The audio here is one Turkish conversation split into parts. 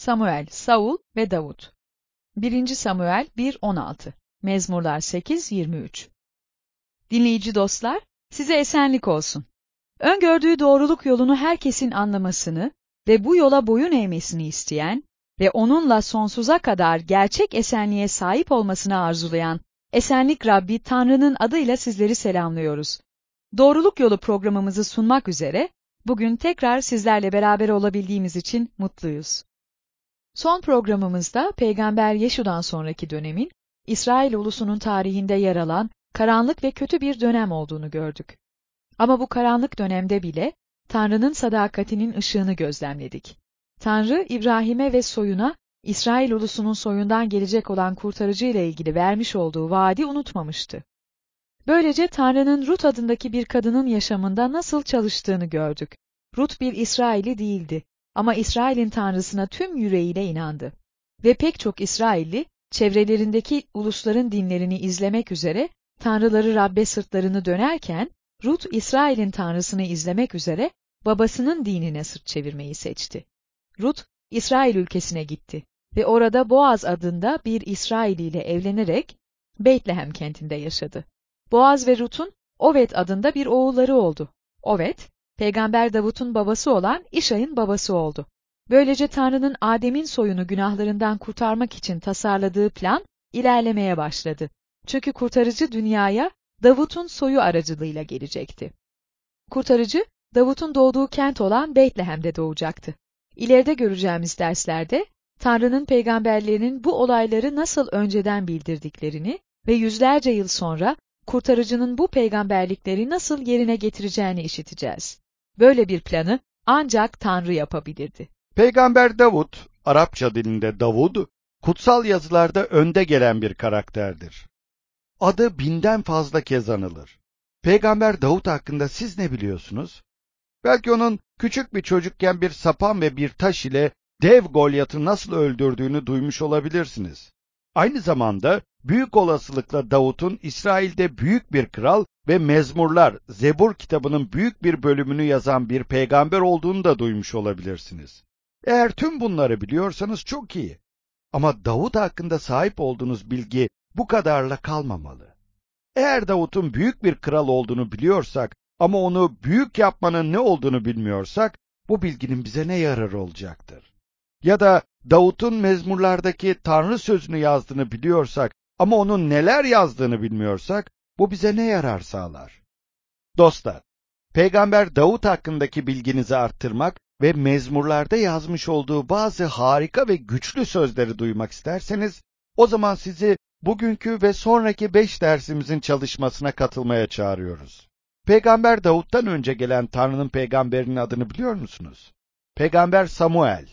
Samuel, Saul ve Davut. 1. Samuel 1:16, Mezmurlar 8:23. Dinleyici dostlar, size esenlik olsun. Öngördüğü doğruluk yolunu herkesin anlamasını ve bu yola boyun eğmesini isteyen ve onunla sonsuza kadar gerçek esenliğe sahip olmasını arzulayan Esenlik Rabbi Tanrı'nın adıyla sizleri selamlıyoruz. Doğruluk Yolu programımızı sunmak üzere bugün tekrar sizlerle beraber olabildiğimiz için mutluyuz. Son programımızda Peygamber Yeşu'dan sonraki dönemin İsrail ulusunun tarihinde yer alan karanlık ve kötü bir dönem olduğunu gördük. Ama bu karanlık dönemde bile Tanrı'nın sadakatinin ışığını gözlemledik. Tanrı, İbrahim'e ve soyuna, İsrail ulusunun soyundan gelecek olan kurtarıcı ile ilgili vermiş olduğu vaadi unutmamıştı. Böylece Tanrı'nın Rut adındaki bir kadının yaşamında nasıl çalıştığını gördük. Rut bir İsrailli değildi ama İsrail'in Tanrısına tüm yüreğiyle inandı. Ve pek çok İsrailli, çevrelerindeki ulusların dinlerini izlemek üzere tanrıları Rabbe sırtlarını dönerken, Rut, İsrail'in Tanrısını izlemek üzere babasının dinine sırt çevirmeyi seçti. Rut, İsrail ülkesine gitti ve orada Boaz adında bir İsraili ile evlenerek Beytlehem kentinde yaşadı. Boaz ve Rut'un Oved adında bir oğulları oldu. Oved, Peygamber Davut'un babası olan İşay'ın babası oldu. Böylece Tanrı'nın Adem'in soyunu günahlarından kurtarmak için tasarladığı plan ilerlemeye başladı. Çünkü kurtarıcı dünyaya Davut'un soyu aracılığıyla gelecekti. Kurtarıcı, Davut'un doğduğu kent olan Beytlehem'de doğacaktı. İleride göreceğimiz derslerde, Tanrı'nın peygamberlerinin bu olayları nasıl önceden bildirdiklerini ve yüzlerce yıl sonra kurtarıcının bu peygamberlikleri nasıl yerine getireceğini işiteceğiz. Böyle bir planı ancak Tanrı yapabilirdi. Peygamber Davut, Arapça dilinde Davud, kutsal yazılarda önde gelen bir karakterdir. Adı 1000'den fazla kez anılır. Peygamber Davut hakkında siz ne biliyorsunuz? Belki onun küçük bir çocukken bir sapan ve bir taş ile dev Golyat'ı nasıl öldürdüğünü duymuş olabilirsiniz. Aynı zamanda büyük olasılıkla Davut'un İsrail'de büyük bir kral ve Mezmurlar, Zebur kitabının büyük bir bölümünü yazan bir peygamber olduğunu da duymuş olabilirsiniz. Eğer tüm bunları biliyorsanız çok iyi. Ama Davut hakkında sahip olduğunuz bilgi bu kadarla kalmamalı. Eğer Davut'un büyük bir kral olduğunu biliyorsak ama onu büyük yapmanın ne olduğunu bilmiyorsak, bu bilginin bize ne yararı olacaktır? Ya da Davut'un mezmurlardaki Tanrı sözünü yazdığını biliyorsak ama onun neler yazdığını bilmiyorsak, bu bize ne yarar sağlar? Dostlar, Peygamber Davut hakkındaki bilginizi arttırmak ve mezmurlarda yazmış olduğu bazı harika ve güçlü sözleri duymak isterseniz, o zaman sizi bugünkü ve sonraki 5 dersimizin çalışmasına katılmaya çağırıyoruz. Peygamber Davut'tan önce gelen Tanrı'nın peygamberinin adını biliyor musunuz? Peygamber Samuel.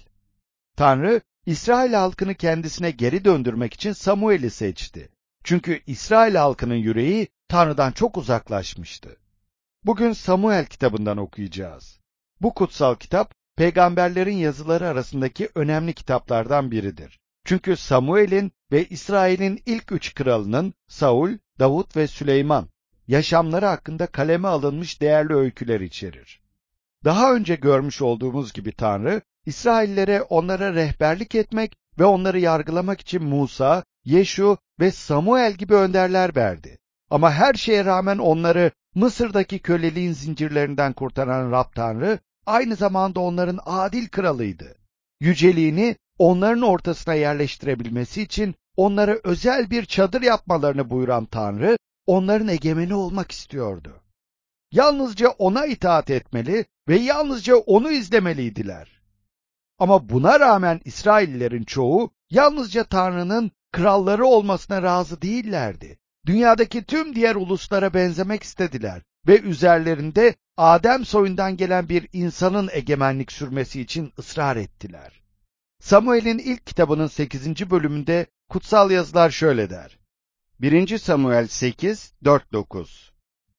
Tanrı, İsrail halkını kendisine geri döndürmek için Samuel'i seçti. Çünkü İsrail halkının yüreği Tanrı'dan çok uzaklaşmıştı. Bugün Samuel kitabından okuyacağız. Bu kutsal kitap, peygamberlerin yazıları arasındaki önemli kitaplardan biridir. Çünkü Samuel'in ve İsrail'in ilk 3 kralının, Saul, Davut ve Süleyman, yaşamları hakkında kaleme alınmış değerli öyküler içerir. Daha önce görmüş olduğumuz gibi Tanrı, İsraillere onlara rehberlik etmek ve onları yargılamak için Musa, Yeşu ve Samuel gibi önderler verdi. Ama her şeye rağmen onları Mısır'daki köleliğin zincirlerinden kurtaran Rab Tanrı, aynı zamanda onların adil kralıydı. Yüceliğini onların ortasına yerleştirebilmesi için onlara özel bir çadır yapmalarını buyuran Tanrı, onların egemeni olmak istiyordu. Yalnızca ona itaat etmeli ve yalnızca onu izlemeliydiler. Ama buna rağmen İsraillilerin çoğu yalnızca Tanrı'nın kralları olmasına razı değillerdi. Dünyadaki tüm diğer uluslara benzemek istediler ve üzerlerinde Adem soyundan gelen bir insanın egemenlik sürmesi için ısrar ettiler. Samuel'in ilk kitabının 8. bölümünde kutsal yazılar şöyle der. 1. Samuel 8, 4-9.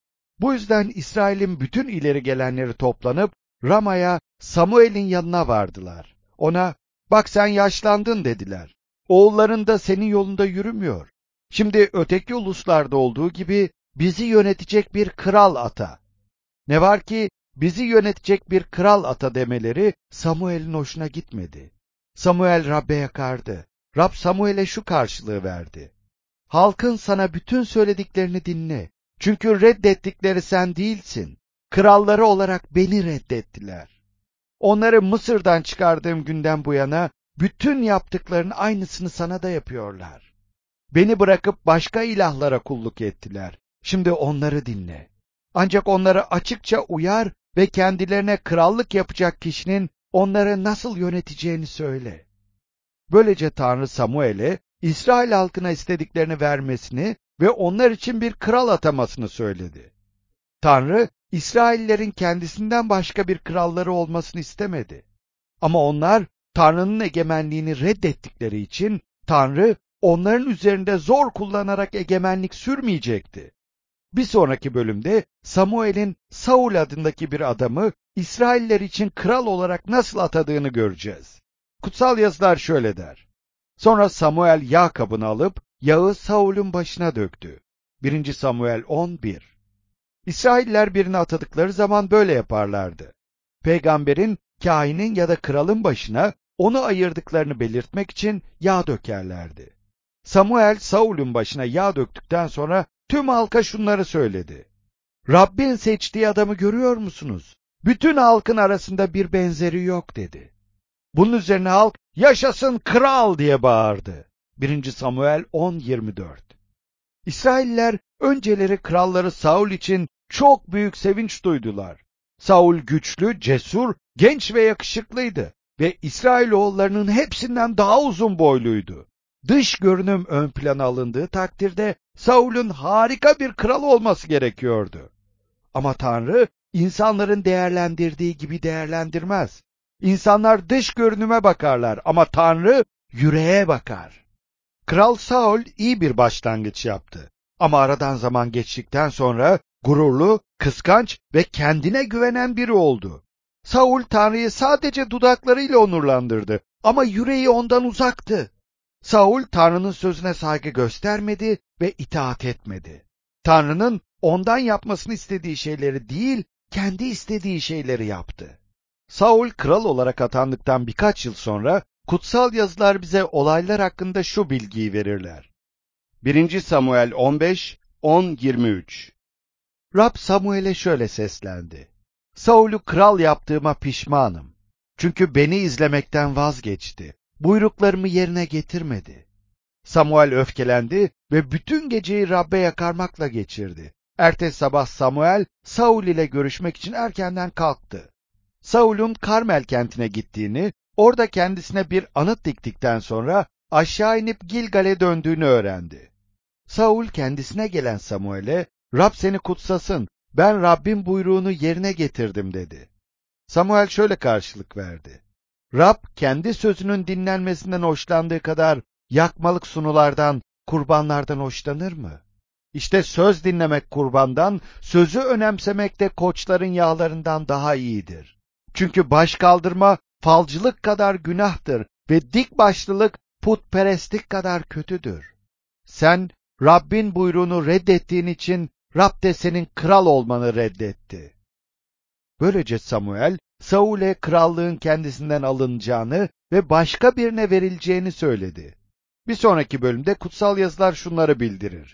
Bu yüzden İsrail'in bütün ileri gelenleri toplanıp Rama'ya Samuel'in yanına vardılar. Ona, bak sen yaşlandın dediler. Oğulların da senin yolunda yürümüyor. Şimdi öteki uluslarda olduğu gibi bizi yönetecek bir kral ata. Ne var ki bizi yönetecek bir kral ata demeleri Samuel'in hoşuna gitmedi. Samuel Rab'be yakardı. Rab Samuel'e şu karşılığı verdi: halkın sana bütün söylediklerini dinle. Çünkü reddettikleri sen değilsin. Kralları olarak beni reddettiler. Onları Mısır'dan çıkardığım günden bu yana bütün yaptıklarının aynısını sana da yapıyorlar. Beni bırakıp başka ilahlara kulluk ettiler. Şimdi onları dinle. Ancak onları açıkça uyar ve kendilerine krallık yapacak kişinin onları nasıl yöneteceğini söyle. Böylece Tanrı Samuel'e İsrail halkına istediklerini vermesini ve onlar için bir kral atamasını söyledi. Tanrı, İsraillerin kendisinden başka bir kralları olmasını istemedi. Ama onlar Tanrı'nın egemenliğini reddettikleri için Tanrı onların üzerinde zor kullanarak egemenlik sürmeyecekti. Bir sonraki bölümde Samuel'in Saul adındaki bir adamı İsrailler için kral olarak nasıl atadığını göreceğiz. Kutsal yazılar şöyle der: sonra Samuel yağ kabını alıp yağı Saul'un başına döktü. 1. Samuel 11. İsrailler birini atadıkları zaman böyle yaparlardı. Peygamberin, kahinin ya da kralın başına onu ayırdıklarını belirtmek için yağ dökerlerdi. Samuel Saul'un başına yağ döktükten sonra tüm halka şunları söyledi: Rabbin seçtiği adamı görüyor musunuz? Bütün halkın arasında bir benzeri yok dedi. Bunun üzerine halk yaşasın kral diye bağırdı. 1. Samuel 10:24. İsrailler önceleri kralları Saul için çok büyük sevinç duydular. Saul güçlü, cesur, genç ve yakışıklıydı ve İsrailoğullarının hepsinden daha uzun boyluydu. Dış görünüm ön plana alındığı takdirde Saul'un harika bir kral olması gerekiyordu. Ama Tanrı insanların değerlendirdiği gibi değerlendirmez. İnsanlar dış görünüme bakarlar ama Tanrı yüreğe bakar. Kral Saul iyi bir başlangıç yaptı. Ama aradan zaman geçtikten sonra gururlu, kıskanç ve kendine güvenen biri oldu. Saul Tanrı'yı sadece dudaklarıyla onurlandırdı ama yüreği ondan uzaktı. Saul Tanrı'nın sözüne saygı göstermedi ve itaat etmedi. Tanrı'nın ondan yapmasını istediği şeyleri değil, kendi istediği şeyleri yaptı. Saul kral olarak atandıktan birkaç yıl sonra kutsal yazılar bize olaylar hakkında şu bilgiyi verirler. 1. Samuel 15, 10-23. Rab Samuel'e şöyle seslendi: Saul'u kral yaptığıma pişmanım. Çünkü beni izlemekten vazgeçti. Buyruklarımı yerine getirmedi. Samuel öfkelendi ve bütün geceyi Rab'be yakarmakla geçirdi. Ertesi sabah Samuel, Saul ile görüşmek için erkenden kalktı. Saul'un Karmel kentine gittiğini, orada kendisine bir anıt diktikten sonra aşağı inip Gilgal'e döndüğünü öğrendi. Saul kendisine gelen Samuel'e, Rab seni kutsasın, ben Rabbin buyruğunu yerine getirdim dedi. Samuel şöyle karşılık verdi: Rab kendi sözünün dinlenmesinden hoşlandığı kadar yakmalık sunulardan, kurbanlardan hoşlanır mı? İşte söz dinlemek kurbandan, sözü önemsemek de koçların yağlarından daha iyidir. Çünkü baş kaldırma falcılık kadar günahtır ve dik başlılık putperestlik kadar kötüdür. Sen Rabbin buyruğunu reddettiğin için Rab de senin kral olmanı reddetti. Böylece Samuel, Saul'e krallığın kendisinden alınacağını ve başka birine verileceğini söyledi. Bir sonraki bölümde kutsal yazılar şunları bildirir.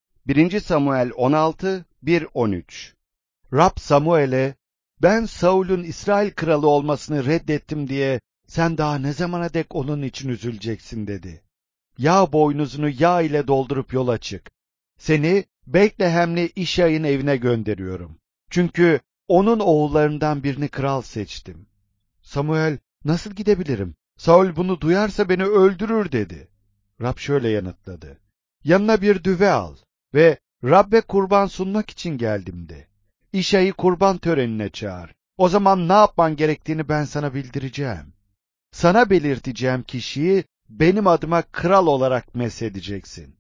1. Samuel 16, 1-13. Rab Samuel'e, ben Saul'un İsrail kralı olmasını reddettim diye sen daha ne zamana dek onun için üzüleceksin dedi. Yağ boynuzunu yağ ile doldurup yola çık. Seni Betlehemli İşay'ın evine gönderiyorum. Çünkü onun oğullarından birini kral seçtim. Samuel, nasıl gidebilirim? Saul bunu duyarsa beni öldürür dedi. Rab şöyle yanıtladı: yanına bir düve al ve Rab'be kurban sunmak için geldim de. İşay'ı kurban törenine çağır. O zaman ne yapman gerektiğini ben sana bildireceğim. Sana belirteceğim kişiyi benim adıma kral olarak mesedeceksin.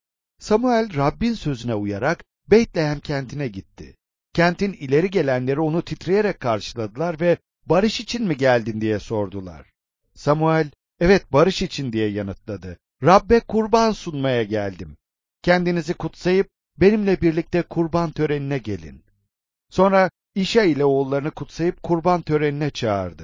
Samuel Rabbin sözüne uyarak Beytlehem kentine gitti. Kentin ileri gelenleri onu titreyerek karşıladılar ve barış için mi geldin diye sordular. Samuel, evet barış için diye yanıtladı. Rab'be kurban sunmaya geldim. Kendinizi kutsayıp benimle birlikte kurban törenine gelin. Sonra İşa ile oğullarını kutsayıp kurban törenine çağırdı.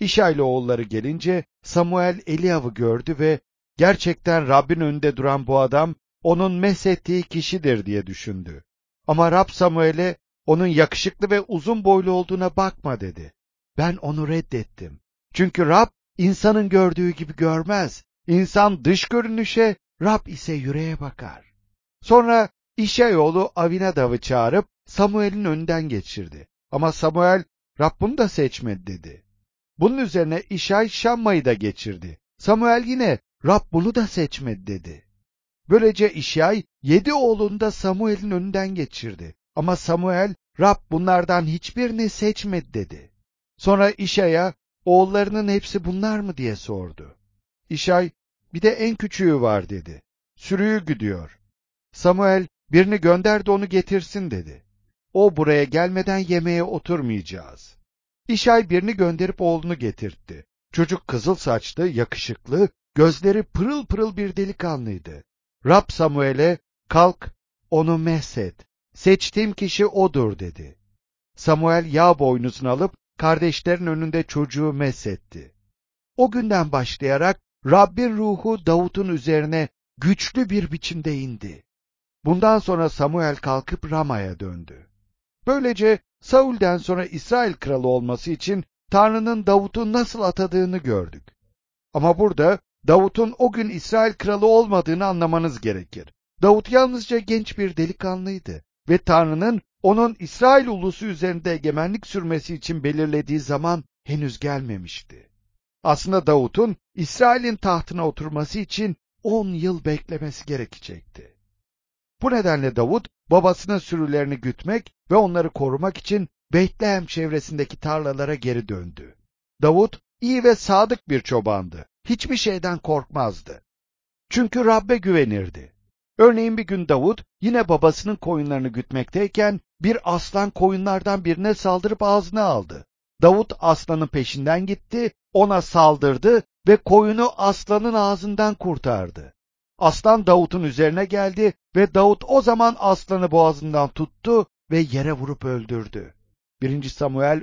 İşay'la oğulları gelince Samuel Eliav'ı gördü ve gerçekten Rabbin önünde duran bu adam onun meshettiği kişidir diye düşündü. Ama Rab Samuel'e onun yakışıklı ve uzun boylu olduğuna bakma dedi. Ben onu reddettim. Çünkü Rab insanın gördüğü gibi görmez. İnsan dış görünüşe, Rab ise yüreğe bakar. Sonra İşay oğlu Avinadav'ı çağırıp Samuel'in önünden geçirdi. Ama Samuel, Rab bunu da seçmedi dedi. Bunun üzerine İşay Şamma'yı da geçirdi. Samuel yine, Rab bunu da seçmedi dedi. Böylece İşay 7 oğlunu da Samuel'in önünden geçirdi. Ama Samuel, Rab bunlardan hiçbirini seçmedi dedi. Sonra İşay'a, oğullarının hepsi bunlar mı diye sordu. İşay, bir de en küçüğü var dedi. Sürüyü güdüyor. Samuel, birini gönder de onu getirsin dedi. O buraya gelmeden yemeğe oturmayacağız. İşay birini gönderip oğlunu getirtti. Çocuk kızıl saçlı, yakışıklı, gözleri pırıl pırıl bir delikanlıydı. Rab Samuel'e, kalk, onu meshet, seçtiğim kişi odur dedi. Samuel yağ boynuzunu alıp kardeşlerin önünde çocuğu meshetti. O günden başlayarak Rabbin ruhu Davut'un üzerine güçlü bir biçimde indi. Bundan sonra Samuel kalkıp Rama'ya döndü. Böylece Saul'den sonra İsrail kralı olması için Tanrı'nın Davut'u nasıl atadığını gördük. Ama burada Davut'un o gün İsrail kralı olmadığını anlamanız gerekir. Davut yalnızca genç bir delikanlıydı ve Tanrı'nın onun İsrail ulusu üzerinde egemenlik sürmesi için belirlediği zaman henüz gelmemişti. Aslında Davut'un İsrail'in tahtına oturması için 10 yıl beklemesi gerekecekti. Bu nedenle Davut, babasının sürülerini gütmek ve onları korumak için Beytlehem çevresindeki tarlalara geri döndü. Davut, iyi ve sadık bir çobandı. Hiçbir şeyden korkmazdı. Çünkü Rab'be güvenirdi. Örneğin bir gün Davut, yine babasının koyunlarını gütmekteyken, bir aslan koyunlardan birine saldırıp ağzına aldı. Davut aslanın peşinden gitti, ona saldırdı ve koyunu aslanın ağzından kurtardı. Aslan Davut'un üzerine geldi ve Davut o zaman aslanı boğazından tuttu ve yere vurup öldürdü. 1. Samuel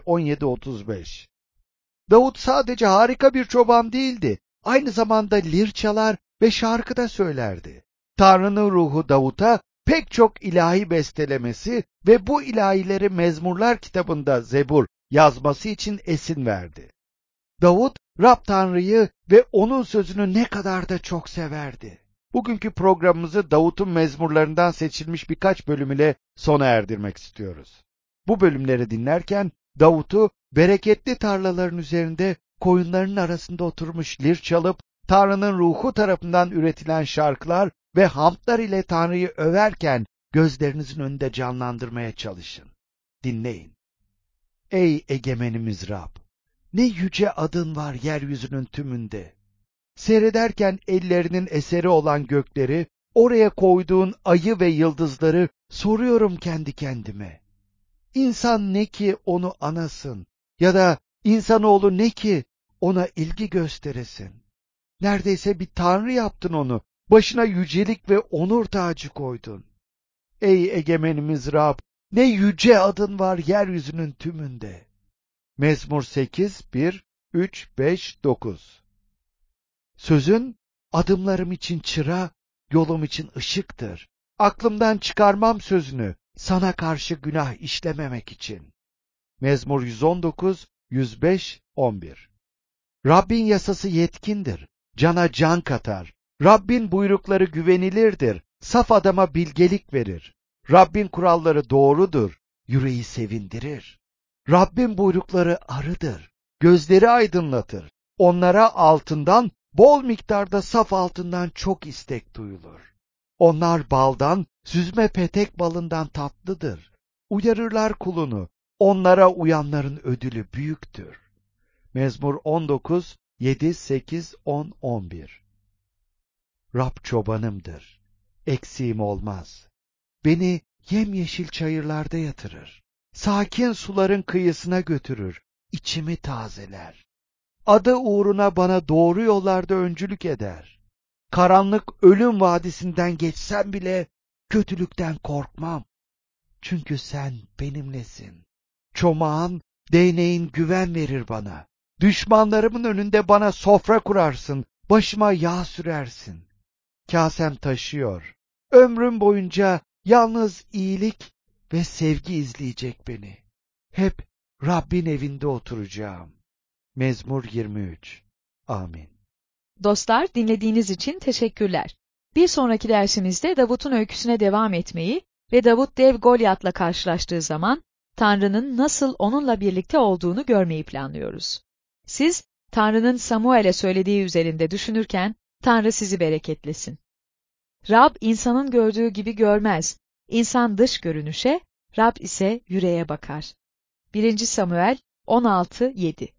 17:35. Davut sadece harika bir çoban değildi, aynı zamanda lir çalar ve şarkı da söylerdi. Tanrı'nın ruhu Davut'a pek çok ilahi bestelemesi ve bu ilahileri Mezmurlar kitabında Zebur yazması için esin verdi. Davut, Rab Tanrı'yı ve onun sözünü ne kadar da çok severdi. Bugünkü programımızı Davut'un mezmurlarından seçilmiş birkaç bölüm ile sona erdirmek istiyoruz. Bu bölümleri dinlerken Davut'u bereketli tarlaların üzerinde koyunların arasında oturmuş lir çalıp Tanrı'nın ruhu tarafından üretilen şarkılar ve hamdlar ile Tanrı'yı överken gözlerinizin önünde canlandırmaya çalışın. Dinleyin. Ey egemenimiz Rab! Ne yüce adın var yeryüzünün tümünde. Seyrederken ellerinin eseri olan gökleri, oraya koyduğun ayı ve yıldızları soruyorum kendi kendime. İnsan ne ki onu anasın ya da insanoğlu ne ki ona ilgi gösteresin. Neredeyse bir tanrı yaptın onu, başına yücelik ve onur tacı koydun. Ey egemenimiz Rab, ne yüce adın var yeryüzünün tümünde. Mezmur 8, 1, 3, 5, 9. Sözün, adımlarım için çıra, yolum için ışıktır. Aklımdan çıkarmam sözünü, sana karşı günah işlememek için. Mezmur 119, 105, 11. Rabbin yasası yetkindir, cana can katar. Rabbin buyrukları güvenilirdir, saf adama bilgelik verir. Rabbin kuralları doğrudur, yüreği sevindirir. Rabbin buyrukları arıdır, gözleri aydınlatır. Onlara altından, bol miktarda saf altından çok istek duyulur. Onlar baldan, süzme petek balından tatlıdır. Uyarırlar kulunu, onlara uyanların ödülü büyüktür. Mezmur 19, 7, 8, 10, 11. Rab çobanımdır, eksiğim olmaz. Beni yemyeşil çayırlarda yatırır. Sakin suların kıyısına götürür, içimi tazeler. Adı uğruna bana doğru yollarda öncülük eder. Karanlık ölüm vadisinden geçsem bile kötülükten korkmam. Çünkü sen benimlesin. Çomağın, değneğin güven verir bana. Düşmanlarımın önünde bana sofra kurarsın, başıma yağ sürersin. Kasem taşıyor. Ömrüm boyunca yalnız iyilik ve sevgi izleyecek beni. Hep Rabbin evinde oturacağım. Mezmur 23. Amin. Dostlar, dinlediğiniz için teşekkürler. Bir sonraki dersimizde Davut'un öyküsüne devam etmeyi ve Davut dev Golyat'la karşılaştığı zaman Tanrı'nın nasıl onunla birlikte olduğunu görmeyi planlıyoruz. Siz, Tanrı'nın Samuel'e söylediği üzerinde düşünürken Tanrı sizi bereketlesin. Rab insanın gördüğü gibi görmez. İnsan dış görünüşe, Rab ise yüreğe bakar. 1. Samuel 16:7